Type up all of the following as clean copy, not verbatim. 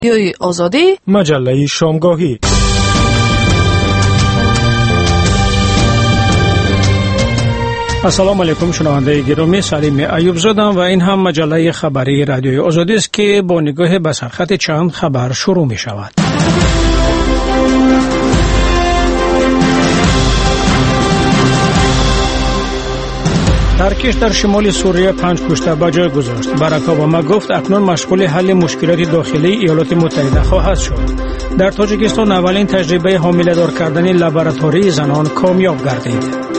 رادیوی آزادی مجله شامگاهی. السلام علیکم شنونده گرامی، سلیم ایوب زادم و این هم مجله خبری رادیوی آزادی است که با نگاه به سرخط چند خبر شروع می شود. ترکیش در شمال سوریه 5 کشته به جای گذاشت. باراک اوباما گفت اکنون مشغول حل مشکلات داخلی ایالات متحده خواهد شد. در تاجیکستان اولین تجربه حامله‌دار کردن لابراتوری زنان کامیاب گردید.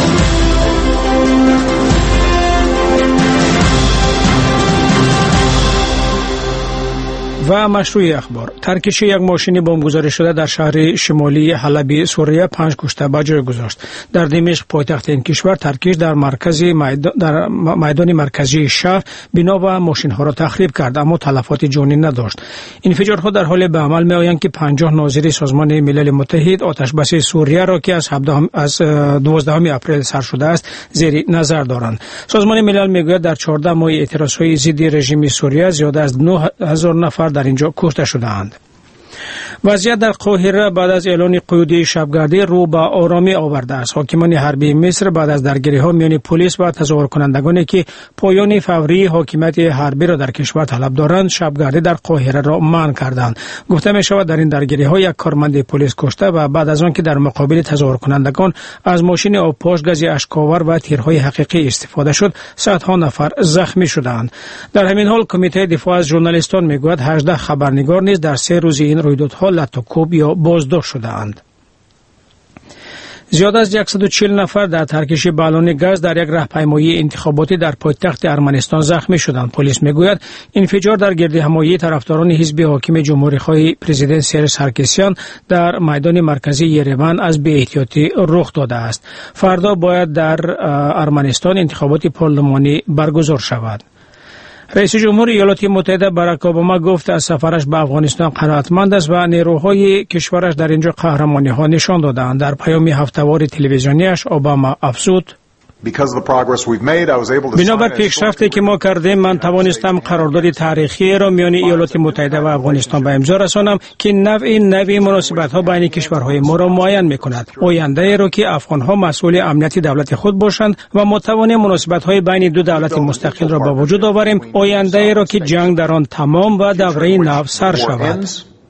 و مشروع اخبار: ترکیش یک ماشین بمبگذاری شده در شهر شمالی حلب سوریه 5 کشته به جای گذاشت. در دمشق پایتخت این کشور ترکیش در میدان مرکزی شهر بنا و ماشین ها را تخریب کرد، اما تلفات جانی نداشت. انفجارها در حال به عمل می آیند که 50 ناظر سازمان ملل متحد آتش بس سوریه را که از 12 اپریل سر شده است زیر نظر دارند. سازمان ملل میگوید در 14 ماه اعتراضهای ضد رژیم سوریه زیاده از 9000 نفر در اینجا کشته شدند. وضعیت در قاهره بعد از اعلان قیودی شبگردی رو به آرامی آورده است. حاکمان حربی مصر بعد از درگیری‌ها میان پلیس و تظاهر کنندگانی که پایان فوری حاکمیت حربی را در کشور طلب دارند، شبگردی در قاهره را منع کردند. گفته می شود در این درگیری‌ها یک کارمند پلیس کشته و بعد از آن که در مقابل تظاهر کنندگان از ماشین آبپاش، گاز اشک‌آور و تیرهای حقیقی استفاده شد، صدها نفر زخمی شدند. در همین حال کمیته دفاع از ژورنالیستان میگوید 18 خبرنگار نیز در 3 روز این رویدادها لطوکوب یا بازداشت شده‌اند. زیاد از 140 نفر در ترکیش بالون گاز در یک راهپیمایی انتخاباتی در پایتخت ارمنستان زخمی شدند. پلیس میگوید انفجار در گردهمایی طرفداران حزب حاکم جمهوری‌خواه پرزیدنت سرژ سارکسیان در میدان مرکزی یریوان از بی‌احتیاطی رخ داده است. فردا باید در ارمنستان انتخابات پارلمانی برگزار شود. رئیس جمهور ایالات متحده باراک اوباما گفت از سفرش به افغانستان قناعتمند است و نیروهای کشورش در اینجا قهرمانی‌ها نشان دادند. در پیام هفته‌وار تلویزیونیش اوباما افزود: بنابر پیشرفتی که ما کردیم، من توانستم قرارداد تاریخی را میان ایالات متحده و افغانستان به امضا رسانم که نوعی مناسبت‌ها بین کشورهای ما را معین می‌کند. آینده را که افغان‌ها مسئول امنیت دولت خود باشند و ما توانیم مناسبت‌های بین دو دولت مستقل را به وجود آوریم، آینده را که جنگ در آن تمام و دوره نو سر شود.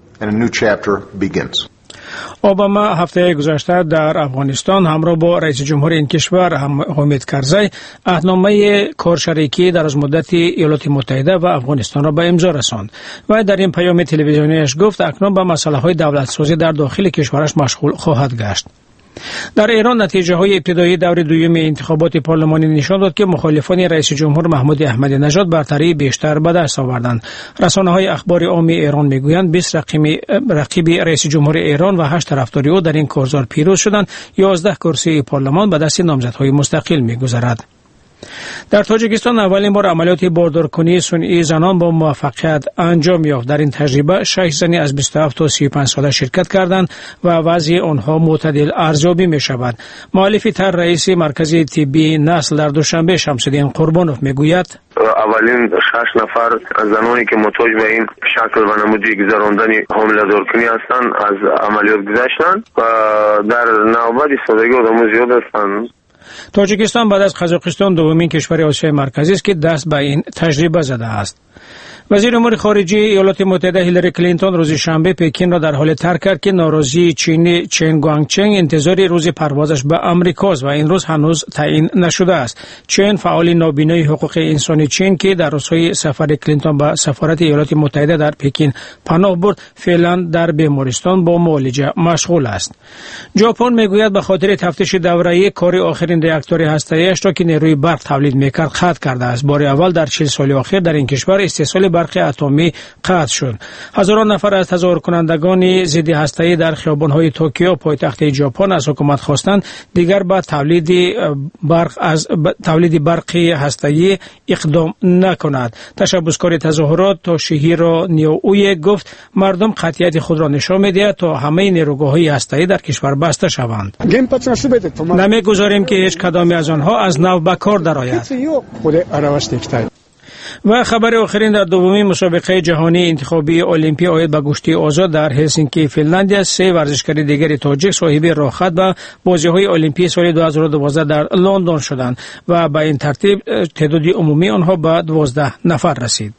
اوباما هفته گذشته در افغانستان همراه با رئیس جمهور این کشور حامد کرزی عهدنامه کارشریکی در از مدت ایالات متحده و افغانستان را به امضا رساند و در این پیام تلویزیونیش گفت اکنون به مسائل دولت سازی در داخل کشورش مشغول خواهد گشت. در ایران نتیجه های ابتدایی دور دوم انتخابات پارلمانی نشان داد که مخالفان رئیس جمهور محمود احمدی نژاد برتری بیشتر به دست آوردند. رسانه‌های اخبار عامی ایران میگویند 20 رقیب رئیس جمهور ایران و 8 طرفدار او در این کارزار پیروز شدند. 11 کرسی پارلمان به دست نامزدهای مستقل میگذرد. در تاجیکستان اولین بار عملیات باردارکنی صنعی زنان با موفقیت انجام یافت. در این تجربه 6 زنی از 27 تا 35 ساله شرکت کردند و وضع آنها معتدل ارزیابی می شود. مؤلف طرح رئیس مرکز طبی نسل در دوشنبه شمس‌الدین قربانوف میگوید: اولین 6 نفر از زنانی که محتاج به این شکل و نمودی گذراندن حامله‌دارکنی هستند از عملیات گذشتند و در نوبت ایستادگی آدم‌ها زیاد هستند. تاجیکستان بعد از قزاقستان دومین کشور آسیای مرکزی است که دست به این تجربه زده است. وزیر امور خارجه ایالات متحده هیلاری کلینتون روز شنبه پکین را در حال ترک کرد که ناراضی چینی چن گوانگچنگ انتظار روز پروازش به آمریکاست و این روز هنوز تعیین نشده است. چن فعال نابینای حقوق انسانی چین که در روزهای سفر کلینتون به سفارت ایالات متحده در پکین پناه برد، فعلا در بیمارستان با معالجه مشغول است. ژاپن میگوید به خاطر تفتیش دوره‌ای کار آخرین راکتور هسته‌ایش را که نیروی برق تولید میکرد قطع کرده است. بار اول در 40 سال اخیر در این کشور استحصال برق اتمی قطع شد. هزاران نفر از تظاهر کنندگان ضد هسته‌ای در خیابان‌های توکیو پایتخت ژاپن از حکومت خواستند دیگر به تولید برق هسته‌ای اقدام نکند. تشبثکار تظاهرات توشیهیرو نیوئی گفت مردم قطعیت خود را نشان می‌دهند تا همه نیروگاه‌های هسته‌ای در کشور بسته شوند. نمی‌گذاریم که هیچ کدام از آنها از نو به کار درآید. و خبر آخرین در دومین مسابقه جهانی انتخابی المپی آید به گشتی آزاد در هلسینکی فنلاندیا 3 ورزشکار دیگر تاجیک صاحب راحت به بازی‌های المپی سال 2012 در لندن شدند و به این ترتیب تعداد عمومی آنها به 12 نفر رسید.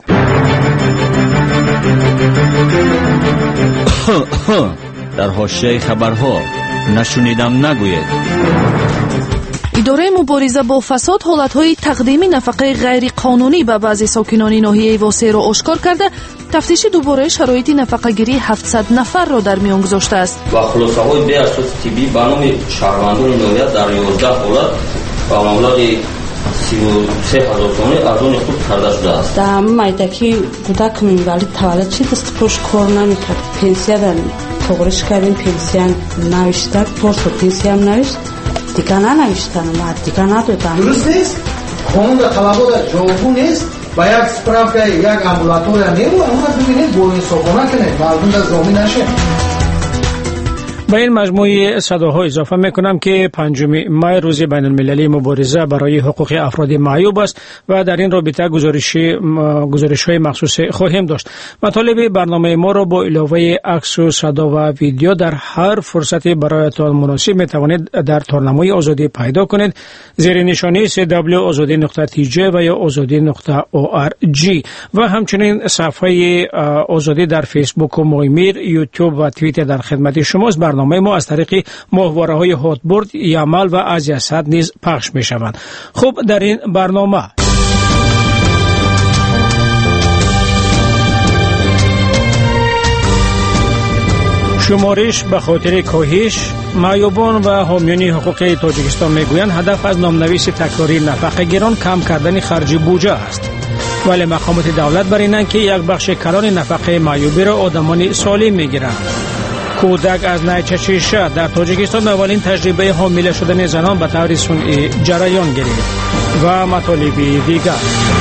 در حاشیه خبرها نشنیدم نگوید. اداره مبارزه با فساد حالتهای تقدیم نفقه غیر قانونی به بعضی ساکنان ناحیه واسه را آشکار کرده تفتیش دوباره شرایط نفقه گیری 700 نفر را در میان گذاشته است. و خلاصه های به اساس طبی به نام شهروندان ناحیه در 11 حالت و مبلغ 33,000 تومان از آن خود کرده شده است. در مایدکی کودک اینوالید تولد شد است پروش کار نمیکرد. پنسیا داریم تغییرش کردیم پنسیا نوشته پرسو پنسیا هم نوشت دیگه ننوشتن اومد دیگه ندادن. درست نیست؟ قانون در طلبات جوابو نیست با یک سپراف که یک امبولاتور نمیمون اما ببینید با این صبحانه کنه مردم در زامی نشه. به این مجموعه صداها اضافه میکنم که 5 می روز بین المللی مبارزه برای حقوق افراد معیوب است و در این رابطه گزارش‌های مخصوص خواهیم داشت. مطالب برنامه ما را با علاوه عکس و صدا و ویدیو در هر فرصتی برایتان مناسب میتوانید در تارنمای آزادی پیدا کنید زیر نشانی www.azadi.tj و یا azadi.org و همچنین صفحه آزادی در فیسبوک و مویمیر، یوتیوب و توییتر در خدمت شماست. برنامه ما از طریق ماهواره‌های هاتبرد، یامل و آزیاسات نیز پخش می‌شوند. خب در این برنامه شمارش به خاطر کاهش معیوبان و حامیان حقوق تاجیکستان میگویند هدف از نامنویس تکراری نفقه گیران کم کردن خرج بودجه است. ولی مقامات دولت بر اینند که یک بخش کلان نفقه معیوبی را آدمان سالم میگیرند. کودک از نای چشیشه در تاجیکستان اولین تجربه حامله شدن زنان به طور صنعی جریان گرفت و مطالب دیگر.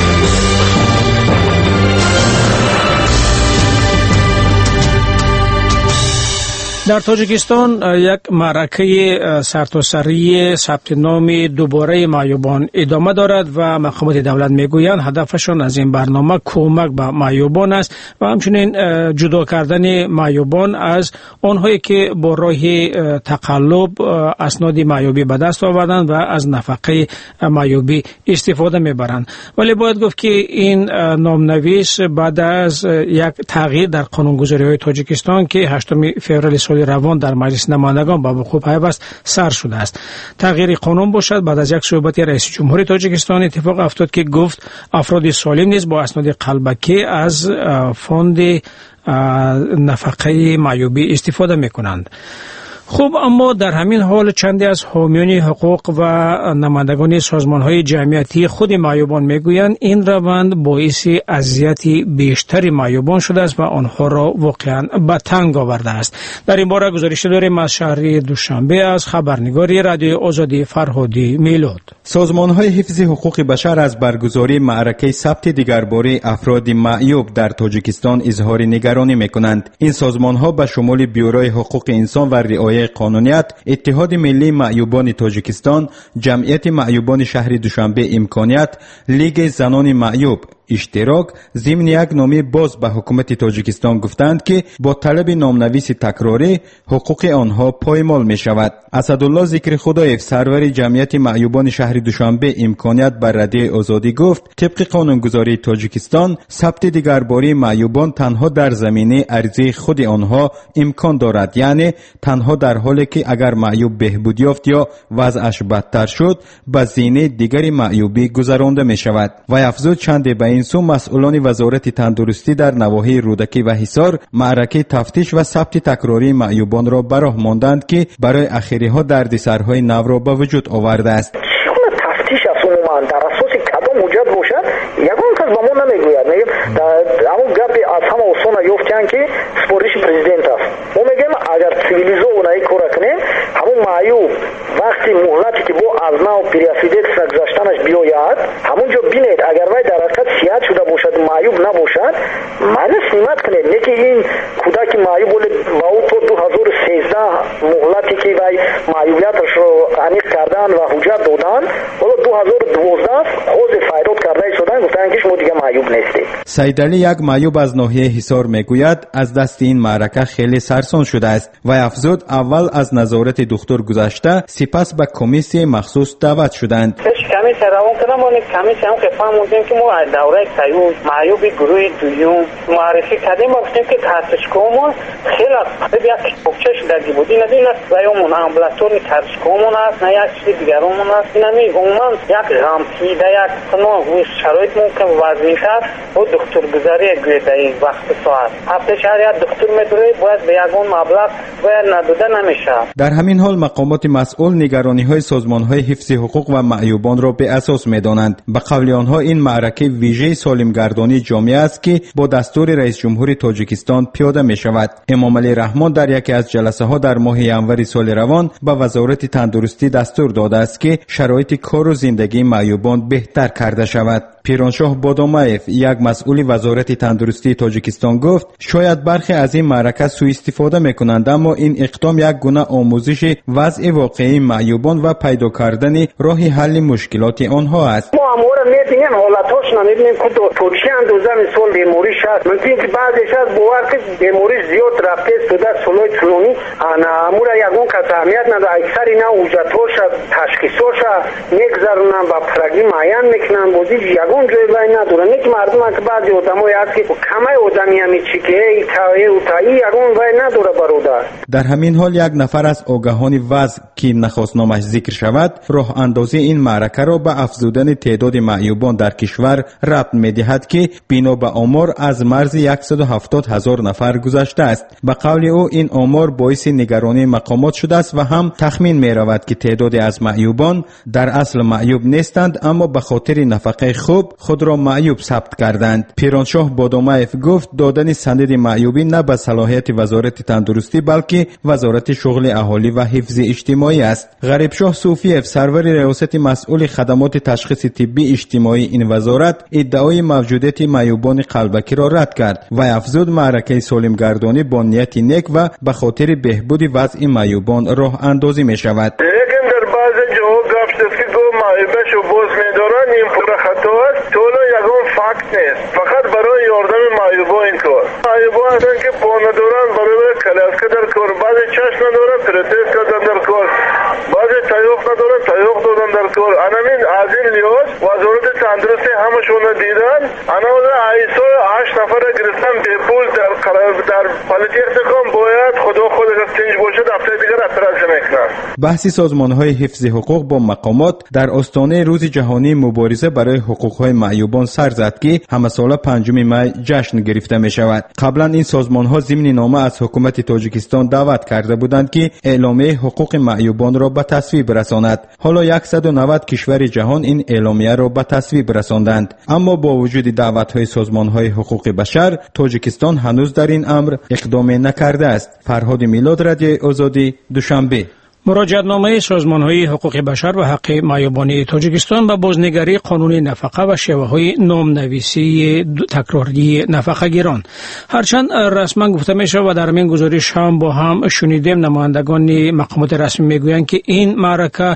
در تاجیکستان یک معرکه سرتاسری ثبت نام دوباره معیوبان ادامه دارد و مقامات دولت میگویند هدفشان از این برنامه کمک به معیوبان است و همچنین جدا کردن معیوبان از آنهایی که با راه تقلب اسناد معیوبی به دست آوردند و از نفقه معیوبی استفاده میبرند. ولی باید گفت که این نامنویس بعد از یک تغییر در قانونگذاری‌های تاجیکستان که 8 فوریه سال روان در مجلس نمایندگان به وقوع پیوست سر شده است. تغییر قانون باشد بعد از یک صحبت رئیس جمهور تاجیکستان اتفاق افتاد که گفت افراد سالم نیز با اسناد قلبکی از فاند نفقه معیوبی استفاده میکنند. خوب، اما در همین حال چندی از حامیان حقوق و نمایندگان سازمان‌های جمعیتی خود معیوبان میگویند این روند باعث اذیت بیشتری معیوبان شده است و آنها را واقعا به تنگ آورده است. در این باره گزارش داریم از شهر دوشنبه از خبرنگار رادیو آزادی فرهادی میلاد. سازمان‌های حفظ حقوق بشر از برگزاری معرکه ثبت دیگرباره افراد معیوب در تاجیکستان اظهار نگرانی می‌کنند. این سازمان‌ها به شمول بیوروی حقوق انسان و رعایت قانونیت، اتحاد ملی معیوبان تاجیکستان، جمعیت معیوبان شهر دوشنبه امکانیت، لیگ زنان معیوب اشتراک ضمن یک نامه باز به حکومت تاجیکستان گفتند که با طلب نامنویس تکراری حقوق آنها پایمال می شود. اسدالله ذکر خدایف سرور جمعیت معیوبان شهر دوشنبه امکانیت بر رادیو آزادی گفت طبق قانونگذاری تاجیکستان ثبت دیگرباره معیوبان تنها در زمینه عرضه خود آنها امکان دارد، یعنی تنها در حالی که اگر معیوب بهبود یافت یا وضعش بدتر شد به زینه دیگری معیوبی گذرانده می شود. و افزود چند به این سو مسئولان وزارت تندرستی در نواحی رودکی و حصار معرکه تفتیش و ثبت تکراری معیوبان را براه ماندند که برای اخیری‌ها دردسرهای نو را به وجود آورده است. تفتیش عموما در اساس کدام حجت باشد یگان کس به ما نمیگوید. همون گپ از همه آسان یافتن که سپارش پرزیدنت است. ما میگیم اگر سیویلیزوانه این کار کنیم همون معیوب وقتی مهلتی که با از نو پریاسیدت گذاشتنش بیاید همونجا بینید اگر وای در حقیقت صحت شده باشد معیوب نباشد مجلس نعمت کنید. نه که این کودک معیوب با او تا 2013 مهلتی که وی معیوبیتش رو عمیق کردن و حجت دادن، حالا 2012 حوض فیروز کرده شدن، گفتن که شما دیگه معیوب نیستید. سیدعلی یک معیوب از ناحیه حصار میگوید از دست این معرکه خیلی سرسان شده است و افزود اول از نظارت دکتر گذشته، سپس به کمیسیون مخصوص دعوت شدند. کمیسیون روان کردم و کمیسیون که فهمیدیم که ما از دوره سیوم معیوب گروه دوم معرفی کردیم و گفتیم که تحتشکامون خیلی یک بخچه شدگی بود. این است ویامون امبولاتوری تحتشکامون است، نه یک چیز دیگرمون است. این همی عموما یک غمپیده یک تنها شرایط ممکن وزنی کرد و دکتر گذاری گوید در این وقت ساعت هفته شهر یک دکتر میدوره باید به یکون مبلغ باید ندوده نمیشه. در همین حال مقامات مسئول نگرانی های سازمان های حفظ حقوق و معیوبان را به اساس میدانند. به قول آنها این معرکه ویژه سالمگردانی جامعه است که با دستور رئیس جمهور تاجیکستان پیاده می شود. امام علی رحمان در یکی از جلسه ها در ماه ینوری سال روان به وزارت تندرستی دستور داده است که شرایط کار و زندگی معیوبان بهتر کرده شود. پیرانشاه بادامایف یک مسئول وزارت تندرستی تاجیکستان گفت شاید برخی از این معرکه سوء استفاده میکنند، اما این اقدام یک گونه آموزش وضع واقعی معیوبان و پیدا کردن راه حل مشکلات آنها است. ما امور میبینیم حالتاش نمیبینیم که تو چی اندازه مثال بیماریش هست. ممکن که بعضیش از باور که بیماریش زیاد رفته شده سلوی طولانی امور یکون کس اهمیت نداره. اکثر اینا اوجتاش تشخیصاش میگذرونن و پرگی معین میکنن بودی یگون جای بای نداره. نیک مردم که بعضی آدمایی هست که کمه آدمی همی چی که ای یگون بای نداره برادر. در همین حال یک نفر از آگاهان وضع که نخواست نامش ذکر شود راه اندازی این معرکه را به افزودن تعداد معیوبان در کشور ربط می‌دهد که بنا به آمار از مرز 170,000 نفر گذشته است. به قول او این آمار باعث نگرانی مقامات شده است و هم تخمین می‌رود که تعدادی از معیوبان در اصل معیوب نیستند، اما به خاطر نفقه خوب خود را معیوب ثبت کردند. پیرانشاه بادامایف گفت دادن سند معیوبی نه به صلاحیت وزارت تندرستی بلکه وزارت شغل اهالی و حفظ اجتماعی است. غریبشاه صوفیف سرور ریاست مسئول خدمات تشخیص طبی اجتماعی این وزارت ادعای موجودیت معیوبان قلبکی را رد کرد و افزود معرکه سالمگردانی با نیت نیک و به خاطر بهبود وضع معیوبان راه اندازی می شود. لیکن در بعض جاها گفت که گو معیوبش رو باز می‌دارن این پورا خطا است. طولا یکون فکت نیست، فقط برای یاردم معیوبا این کار. معیوبا هستن که پا ندارن برای کلاسکه در کار، بعضی چشم ندارن پرتز کردن در کار، بعضی تایوق ندارن تایوق دادن در کار. انامین از این لیاز وزارت تندرستی همشون دیدن. انامین عیسا 8 نفر گرفتن به پول در پالیتیک کام باید خدا خودش تنج باشه دفتر دیگر اپراسیون میکنن. بحث سازمان‌های حفظ حقوق با مقامات در آستانه روز جهانی مبارزه برای حقوق‌های معیوبان سر زد که همه ساله 5 می جشن گرفته می شود. قبلا این سازمان‌ها ضمن نامه از حکومت تاجیکستان دعوت کرده بودند که اعلامیه حقوق معیوبان را به تصویب رساند. حالا 190 کشور جهان این اعلامیه را به تصویب رساندند، اما با وجود دعوت‌های سازمان‌های حقوق بشر تاجیکستان هنوز در این امر اقدام نکرده است. فرهاد میلاد، رادیو آزادی، دوشنبه. مراجعتنامه سازمان‌های حقوق بشر و حق معیوبان تاجیکستان به بازنگری قانون نفقه و شیوه‌های نام‌نویسی تکراری نفقه گیران. هرچند رسما گفته میشه و در این گزارش هم با هم شنیدیم نمایندگان مقامات رسمی میگویند که این معرکه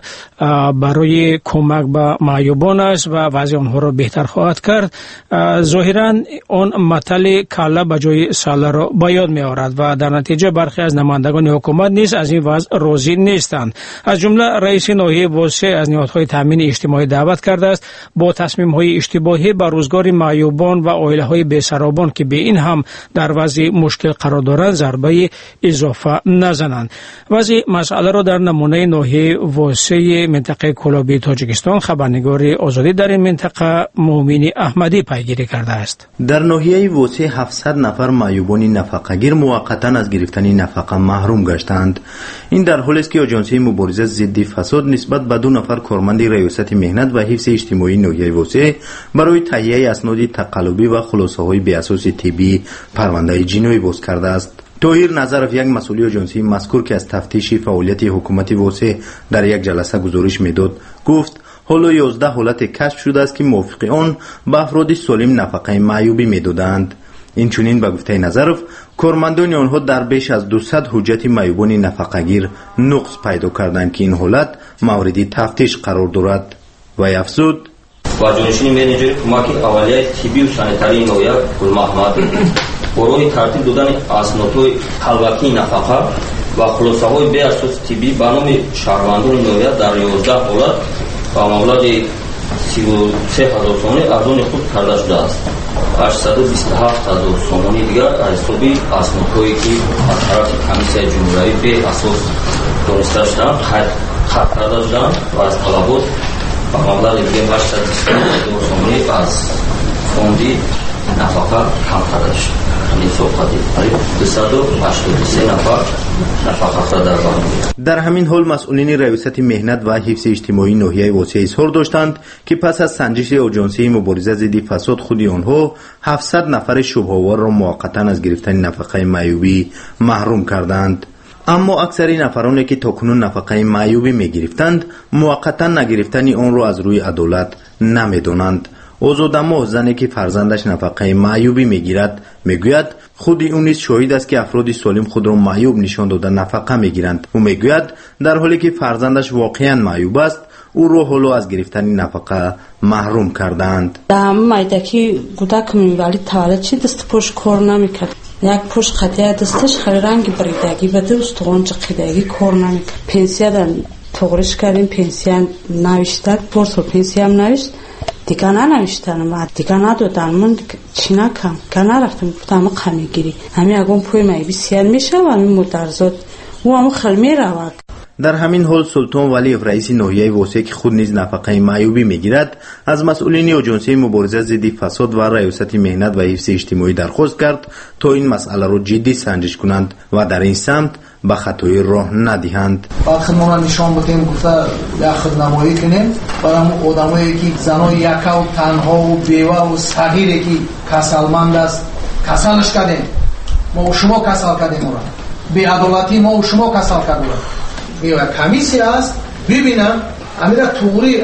برای کمک به معیوبان است و وضع آنها را بهتر خواهد کرد. ظاهراً آن مطلع کله به جای ساله را به یاد می‌آورد و در نتیجه برخی از نمایندگان حکومت نیز از این وضع راضی نیستند. از جمله رئیس ناحیه واسه از نهادهای تامین اجتماعی دعوت کرده است با تصمیم‌های اشتباهی بر روزگار معیوبان و عائله‌های بی‌سرابان که به این هم در وضع مشکل قرار دارند ضربه اضافه نزنند. وضع مسئله را در نمونه ناحیه واسه منطقه کلابی تاجیکستان خبرنگار آزادی در این منطقه مومن احمدی پیگیری کرده است. در ناحیه واسه 700 نفر معیوبان نفقه‌گیر موقتا از گرفتن نفقه محروم گشتند. این در حالی است که آژانسی مبارزه ضد فساد نسبت به 2 نفر کارمند ریاست مهنت و حفظ اجتماعی ناحیه واسه برای تهیه اسناد تقلبی و خلاصه‌های بی اساس طبی پرونده جنایی باز کرده است. طاهر نظرف یک مسئول آژانسی مذکور که از تفتیش فعالیت حکومت واسه در یک جلسه گزارش میداد گفت حالا 11 حالت کشف شده است که موافق آن به افراد سالم نفقه معیوبی میدادند. این چنین به گفته نظرف کارمندان آنها در بیش از 200 حجت معیوبان نفقه‌گیر نقص پیدا کردند که این حالت مورد تفتیش قرار دارد. و افزود: با جانشین منیجر کمک اولیه طبی و سانیتاری نویا گل محمد برای ترتیب دادن اسنادهای حلقه‌ای نفقه و خلاصه‌های به اساس طبی به نام شهروندان نویا در 11 حالت با مبلغ 33,000 سومانی از آن خود کرده شده است. 827,000 سومانی دیگر از حساب اسنادهایی که از طرف کمیسیون جمهوری به اساس دانسته شدند خط کرده شدند و از طلبات با مبلغ دیگر 827,000 سومانی از فوندی نفقه کم کرده شد. در همین حال مسئولین ریاست مهنت و حفظ اجتماعی ناحیه واسه اظهار داشتند که پس از سنجش اژانسی مبارزه ضد فساد خود آنها 700 نفر شبهه‌آور را موقتا از گرفتن نفقه معیوبی محروم کردند. اما اکثر نفرانی که تاکنون نفقه معیوبی می‌گرفتند موقتا نگرفتن آن را از روی عدالت نمی‌دانند. آزادماه زنی که فرزندش نفقه معیوبی میگیرد میگوید خود او نیز شاهد است که افراد سالم خود را معیوب نشان داده نفقه میگیرند. او میگوید در حالی که فرزندش واقعا معیوب است او را حالا از گرفتن نفقه محروم کردند. در مایدکی کودک میوالید تولد شد دست پوش کار نمیکرد. یک پوش خطیه دستش خیلی رنگ بریدگی بده استخوان چقیدگی کار نمیکرد. پنسیه در تغریش کردیم، پنسیه نوشتد، پرس و پنسیه هم نوشت. دیگه ننوشتن ما دیگه ندادن من چی نکم که نرفتم گفتم قمی گیری همین اگه پوی مایی بسیار میشه و همین مدرزاد او همون خیلی میرود. در همین حال سلطان ولی رئیس ناحیه واسه که خود نیز نفقه معیوبی میگیرد از مسئولین اژانسی مبارزه ضد فساد و ریاست مهنت و حفظ اجتماعی درخواست کرد تا این مسئله را جدی سنجش کنند و در این سمت به خطای راه ندهند. وقتی ما نشان بدیم گفته یک خودنمایی کنیم برای آدمایی که زنای یکا و تنها و بیوه و صغیری که کسلمند است کسلش کردیم، ما و شما کسل کردیم، بی عدالتی ما و شما کسل کردیم. میوه کمیسی است ببینم امیره توری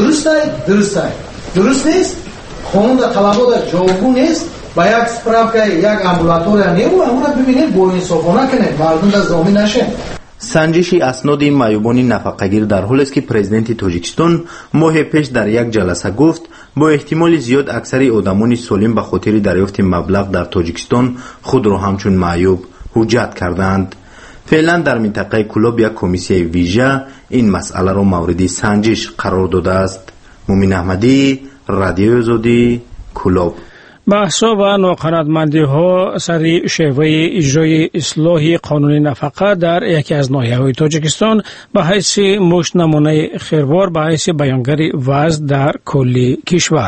درست نیست قانون در طلبات جوابگو نیست با یک سپراف یک امبولاتور نیمو همون را ببینید با انصافانه کنید مردم در زامین نشه. سنجش اسناد معیوبان نفقه‌گیر در حالی است که پرزیدنت تاجیکستان ماه پیش در یک جلسه گفت با احتمال زیاد اکثر آدمان سالم به خاطر دریافت مبلغ در تاجیکستان خود را همچون معیوب حجت کردند. فعلا در منطقه کلوب یک کمیسیون ویژه این مسئله را مورد سنجش قرار داده است. مومن احمدی، رادیو آزادی، کلوب. بحث‌ها و ناقانونمندی‌ها سر شیوه اجرای اصلاح قانون نفقه در یکی از ناحیه‌های تاجیکستان به حیث مشت نمونه خیروار به حیث بیانگر وضع در کل کشور.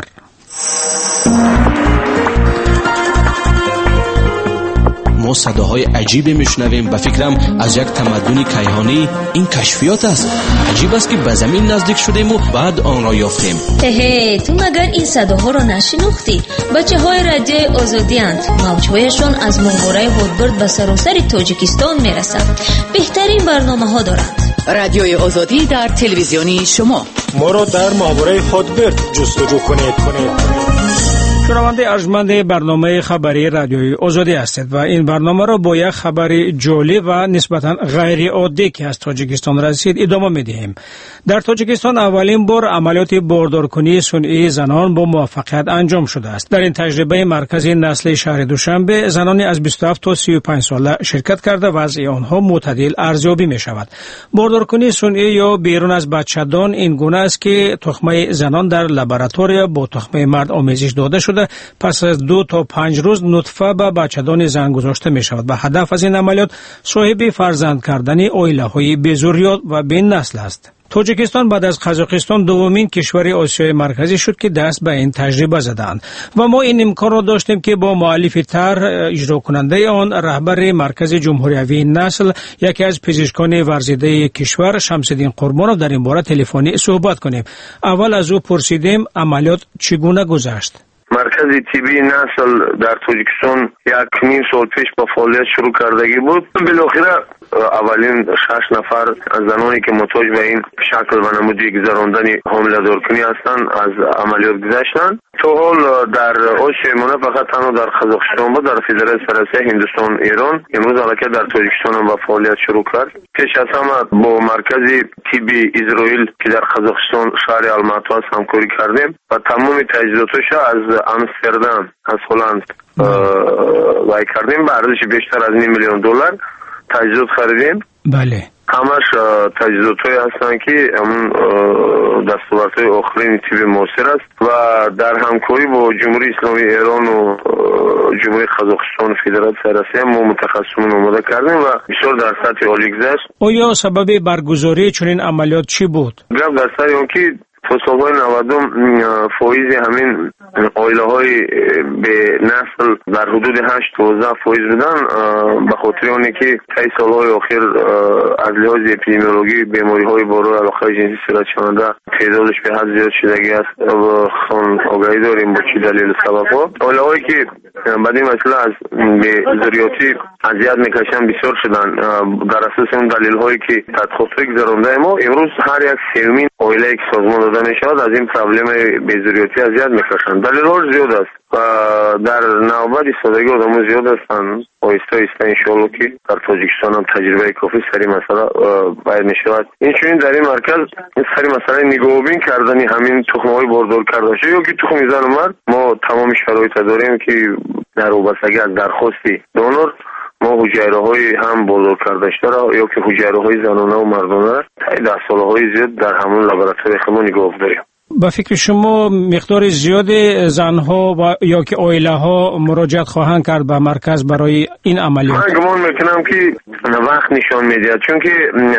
ما صداهای عجیبی میشنویم به فکرم از یک تمدن کیهانی این کشفیات است. عجیب است که به زمین نزدیک شدیم و بعد آن را یافتیم. تو مگر این صداها را نشناختی؟ بچه های رادیوی آزادی اند. موجهایشان از منقوره هودبرد به سراسر تاجیکستان میرسند. بهترین برنامه ها دارند. رادیوی آزادی در تلویزیونی شما. ما را در محوره هودبرد جستجو کنید. شنونده ارجمند برنامه خبری رادیوی آزادی هستید و این برنامه را با یک خبر جالب و نسبتا غیر عادی که از تاجیکستان رسید ادامه میدهیم. در تاجیکستان اولین بار عملیات باردارکنی صنعی زنان با موفقیت انجام شده است. در این تجربه مرکز نسل شهر دوشنبه زنانی از 27 تا 35 ساله شرکت کرده و وضع آنها معتدل ارزیابی می شود. باردارکنی صنعی یا بیرون از بچه‌دان این گونه است که تخمه زنان در لابراتوار با تخمه مرد آمیزش داده شده پس از 2 تا 5 روز نطفه به بچه‌دان زن گذاشته می شود و هدف از این عملیات صاحب فرزند کردن عائله‌های بزرگیت و بین نسل است. تاجیکستان بعد از قزاقستان دومین کشور آسیای مرکزی شد که دست به این تجربه زدند و ما این امکان را داشتیم که با مؤلف طرح اجرا کننده آن رهبر مرکز جمهوری نسل یکی از پزشکان ورزیده کشور شمس‌الدین قربانov در این باره تلفنی صحبت کنیم. اول از او پرسیدیم عملیات چگونه گذشت. مرکز طبی نسل در تاجیکستان 1.5 سال پیش با فعالیت شروع کردگی بود. بالاخره اولین 6 نفر از زنانی که محتاج به این شکل و نمودی گذراندن حامله دارکنی هستند از عملیات گذشتن. تو حال در اوشیمونه فقط تنها در قزاقستان و در فدرال سراسری هندوستان ایران امروز حرکت در تاجیکستان هم با فعالیت شروع کرد. پیش از همه با مرکز طبی اسرائیل که در قزاقستان شهر الماتا همکاری کردیم و تمام تجهیزاتش از آمستردام از هلند وای کردیم. به ارزش بیشتر از $5 میلیون تجهیزات خریدیم. بله. همش تجهیزات‌هایی هستند که همون دستاوردهای آخرین طب معاصر است و در همکاری با جمهوری اسلامی ایران و جمهوری قزاقستان فدرال سراسری ما متخصصون آماده کردیم و بسیار در سطح عالی گذشت. آیا سبب برگزاری چنین عملیات چی بود؟ گفت در سر اون که تا سالهای 90 فایز همین آیله های به نسل در حدود 8-12 فایز بودن به خاطر اونه که طی سالهای آخر از لحاظ اپیدمیولوژی بیماری های با روی علاقه جنسی صورت شونده تعدادش به حد زیاد شدگی است و خون آگاهی داریم با چی دلیل سبب ها. آیله هایی که بعد این مسئله از به ذریاتی اذیت میکشن بسیار شدن. در اساس اون دلیل هایی که تحقیقات گذرانده ما امروز هر یک سومین آیله که سازمان داده میشود از این پرابلم بی‌ضروریاتی اذیت میکشن. دلیل‌ها زیاد است و در نوبت ایستادگی آدم‌ها زیاد هستند. آیسته انشاءالله که در تاجیکستان هم تجربه کافی سری مسئله باید میشود. این در این مرکز سری مسئله نگاهبین کردنی همین تخم‌های باردار کرده شده یا که تخم زن و مرد ما تمام شرایط داریم که در وابستگی از درخواستی دونور ما حجیره‌های هم باردار کرده شده یا که حجیره‌های زنانه و مردانه تا 10 سال‌های زیاد در همون لابراتوار خودمون نگاه داریم. با فکر شما مقدار زیاد زنها و یا که عائله ها مراجعت خواهند کرد به مرکز برای این عملیات؟ من گمان میکنم که وقت نشان میدهد چون که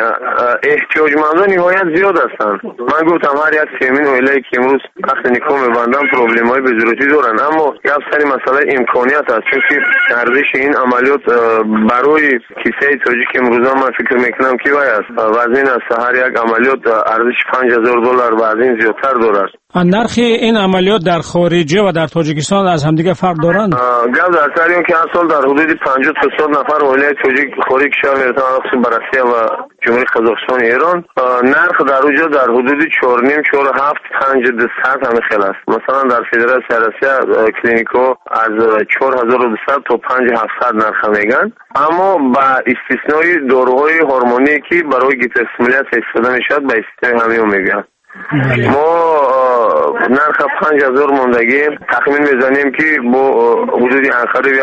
احتیاجمندان نهایت زیاد هستند. من گفتم هر یک سیمین عائله که امروز وقت نکاح میبندن پروبلم های بزرگی دارن اما یک سری مسئله امکانیت است چون که ارزش این عملیات برای کیسه تاجیک امروز من فکر میکنم که وای است وزن است هر یک عملیات ارزش $5,000 وزن زیادتر دارد. نرخ این عملیات در خارجه و در تاجیکستان از همدیگه فرق دارند؟ گفت در سر این که هر سال در حدود 50 تا 100 نفر عائله تاجیک خارج شهر میرسن به روسیه و جمهوری قزاقستان ایران. نرخ در اونجا در حدود 4.5 4.7 5 همه خیلی است. مثلا در فدرال سراسری کلینیکو از 4200 تا 5700 نرخ میگن اما با استثنای داروهای هورمونی که برای گیپرستیمولیت استفاده میشد به استثنای همه میگن. ما نرخ 5000 موندگی تخمین میزنیم که با حدود انخرید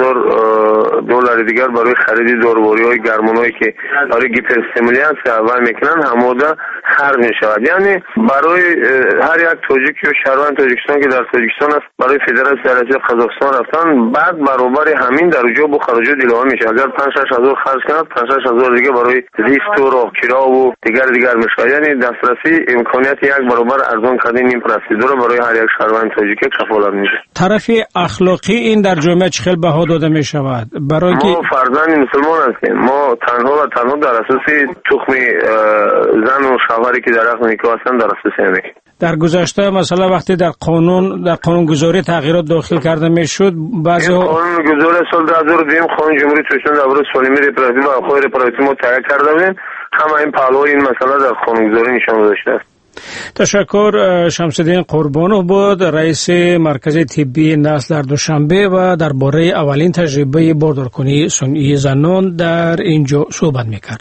$1000 دیگر برای خرید داروباری های گرمونایی که برای گیپرستیمولیت اول میکنن هموده خرج میشود. یعنی برای هر یک تاجیک یا شهروند تاجیکستان که در تاجیکستان است برای فدرال سراسری قزاقستان رفتن بعد برابر همین در اونجا با خراجات دیلها میشه. اگر 5-6 هزار خرج کنند 5-6 هزار دیگه برای زیست و راهکرا و دیگر میشه. یعنی دسترسی امکانیت یک برابر ارزان کردن این پروسیدور برای هر یک شهروند تاجیک کفالت میشه. طرف اخلاقی این در جامعه چه خیلی بها داده میشود؟ برای ما که فرزند مسلمان هستیم. ما تنها در اساس تخم زن و شوهری که در عقد نکاح هستن در اساس نمیگیم. در گذشته مثلا وقتی در قانونگذاری تغییرات داخل کرده میشد بعضی قانونگذاری سال 2002 قانون جمهوری توسعه درباره سالمی رپروداکتیو و حقوق رپروداکتیو ما تایید کرده بودیم. همه این پهلوهای این مسئله در قانونگذاری نشان داشته است. تشکر. شمس‌الدین قربانو بود رئیس مرکز طبی نسل در دوشنبه و درباره اولین تجربه باردارکنی صنعی زنان در اینجا صحبت میکرد.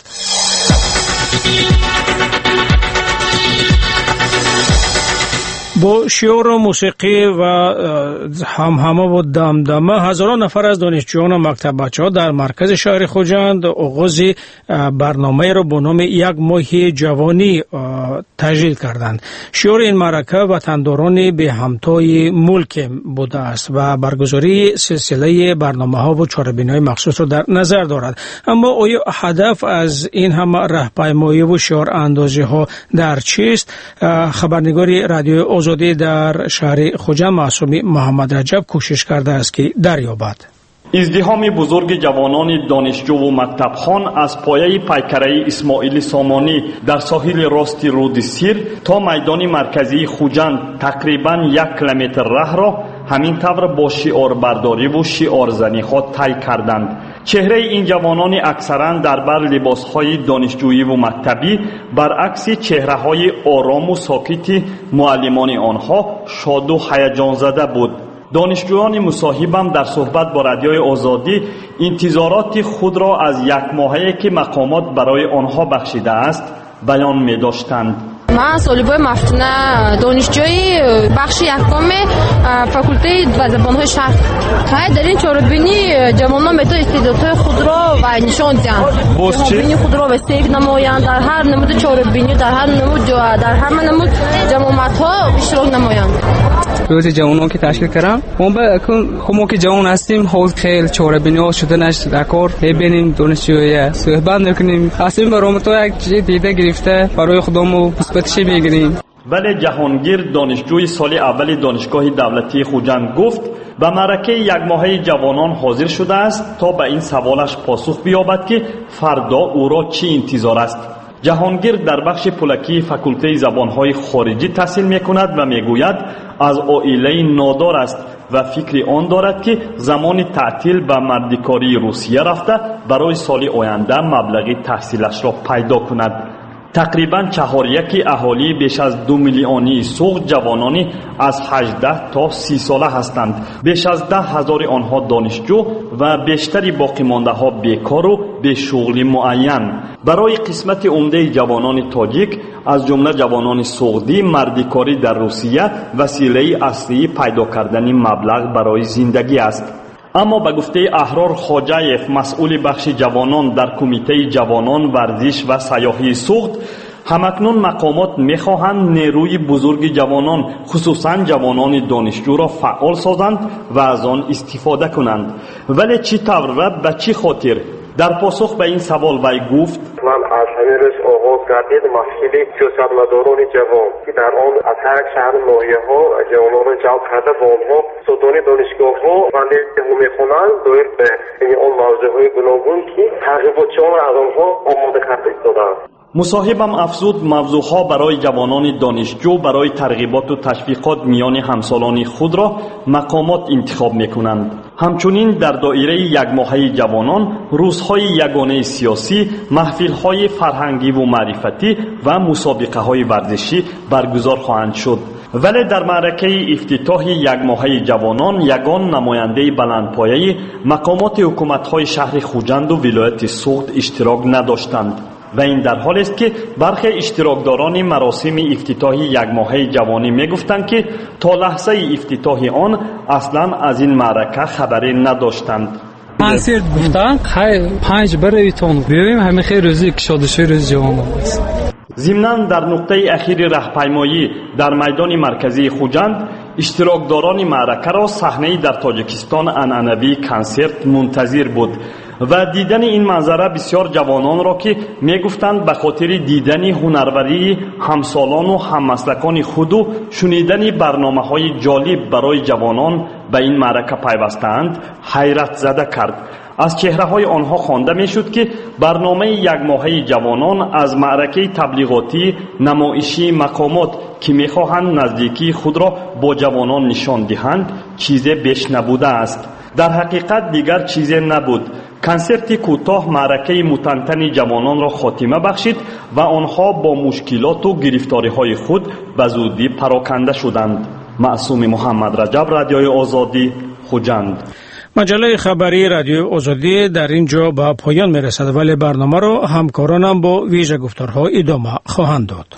با شعر و موسیقی و همهمه و دمدمه هزاران نفر از دانشجویان و مکتب بچه‌ها در مرکز شهر خوجند آغاز برنامه را با نام یک ماه جوانی تجلیل کردند. شعار این معرکه وطنداران به همتای ملک بوده است و برگزاری سلسله برنامه‌ها و چاره‌بینی‌های مخصوص را در نظر دارد. اما آیا هدف از این همه راهپیمایی و شعار اندازی‌ها در چیست؟ خبرنگار رادیو آزادی در شهر خوجند معصومی محمد رجب کوشش کرده است که دریابد. ازدحام بزرگ جوانان دانشجو و مکتبخوان از پایه پیکره اسماعیل سامانی در ساحل راست رود سیر تا میدان مرکزی خوجند تقریبا 1 کیلومتر راه را همین طور با شعار برداری و شعار زنی خود طی کردند. چهره این جوانان اکثرا در بر لباسهای دانشجویی و مکتبی برعکس چهره‌های آرام و ساکت معلمان آنها شاد و هیجان زده بود. دانشجویان مصاحبم در صحبت با رادیوی آزادی انتظارات خود را از یک ماهی که مقامات برای آنها بخشیده است بیان می داشتند. من سالیبای مفتونه دانشجوی بخش یکم فاکولته زبان‌های شهر. در این چهاربینی جوانان میتونن استعدادهای خود را و نشان دهند. چهاربینی خود را وسیع نمایند، در هر نمود چهاربینی، در هر نمود در همه نمود جماعت‌ها اشتراک نمایند. روز جوانان که تشکیل کردم ما که جوان هستیم حال خیلی چهاربینی ها شدنش در کار ببینیم دانشجویی صحبت نکنیم هستیم برای تو یک چیز دیده گرفته برای خودمون مثبتش بگیریم. ولی جهانگیر دانشجوی سال اول دانشگاه دولتی خوجند گفت به معرکه یک ماهه جوانان حاضر شده است تا به این سوالش پاسخ بیابد که فردا او را چی انتظار است. جهانگیر در بخش پولکی فاکولته زبانهای خارجی تحصیل میکند و میگوید از عائله نادار است و فکر آن دارد که زمان تعطیل به مردکاری روسیه رفته برای سال آینده مبلغ تحصیلش را پیدا کند. تقریباً 4/1 اهالی بیش از 2 میلیونی سوق جوانانی از 18 تا 30 ساله هستند. بیش از 10,000 آنها دانشجو و بیشتری باقی مانده ها بیکار و به شغل معین. برای قسمت عمده جوانان تاجیک از جمله جوانان سعودی مردکاری در روسیه وسیله اصلی پیدا کردن مبلغ برای زندگی است. اما به گفته احرار خواجه‌یف مسئول بخش جوانان در کمیته جوانان ورزش و سیاحی سوخت همکنون مقامات میخواهند نیروی بزرگ جوانان خصوصا جوانان دانشجو را فعال سازند و از آن استفاده کنند. ولی چی طور و به چی خاطر؟ در پاسخ به این سوال وی گفت من از همین روز آغاز کردید محفل سیاستمداران جوان که در آن از هر شهر ناحیه ها جوانان جلب کرده با آنها سلطان دانشگاه ها بنده میخوانند دایر به آن موضوع های گوناگون که ترغیباتشان از آنها آماده کرده ایستادند. مصاحبم افزود موضوعها برای جوانان دانشجو برای ترغیبات و تشویقات میان همسالان خود را مقامات انتخاب میکنند. همچنین در دایره یک ماهه جوانان روزهای یگانه سیاسی، محفل‌های فرهنگی و معرفتی و مسابقه‌های ورزشی برگزار خواهند شد. ولی در معرکه افتتاح یک ماهه جوانان یگان نماینده بلندپایه مقامات حکومت‌های شهر خوجند و ولایت سوخت اشتراک نداشتند. و این در حال است که برخی اشتراکداران مراسم افتتاح یک ماهه جوانی می گفتند که تا لحظه افتتاح آن اصلا از این معرکه خبری نداشتند. کنسرت گفتن 5 برویتون بیاییم همین خیلی روزی کشادشوی روز جوان است. ضمناً در نقطه اخیر راهپیمایی در میدان مرکزی خوجند اشتراکداران معرکه را صحنه‌ای در تاجیکستان عنعنوی کنسرت منتظر بود و دیدن این منظره بسیار جوانان را که میگفتند به خاطر دیدن هنروری همسالان و هممسلکان خود و شنیدن برنامه‌های جالب برای جوانان به این معرکه پیوستند حیرت زده کرد. از چهره‌های آنها خوانده می‌شد که برنامه یک ماهه جوانان از معرکه تبلیغاتی نمایشی مقامات که می‌خواهند نزدیکی خود را با جوانان نشان دهند چیزی بیش نبوده است. در حقیقت دیگر چیزی نبود. کنسرت کوتاه معرکه متنتن جوانان را خاتمه بخشید و آنها با مشکلات و گرفتاری‌های خود به زودی پراکنده شدند. معصوم محمد رجب، رادیوی آزادی، خوجند. مجله خبری رادیو آزادی در اینجا به پایان میرسد ولی برنامه را همکارانم با ویژه گفتارها ادامه خواهند داد.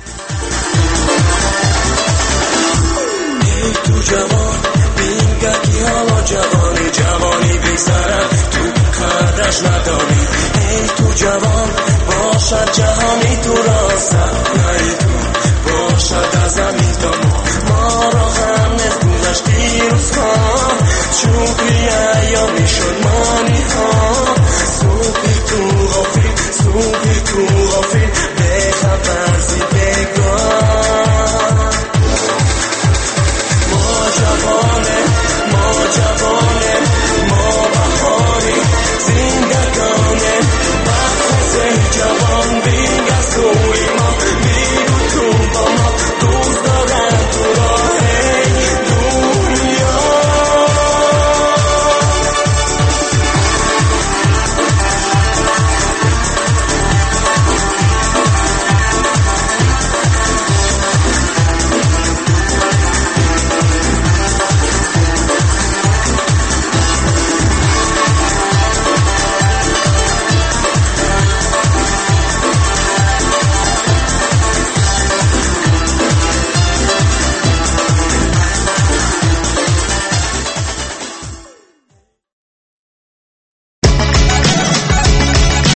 تو جوان بیگتی حالا جوانی بی سرم تو قدرش نداری. ای تو جوان باشد جهانی تو را سفری تو باشد از زمین تا ما را هم نگذشتی روزها شوقی ایامی شد مانی ها سوقی تو غافی سوقی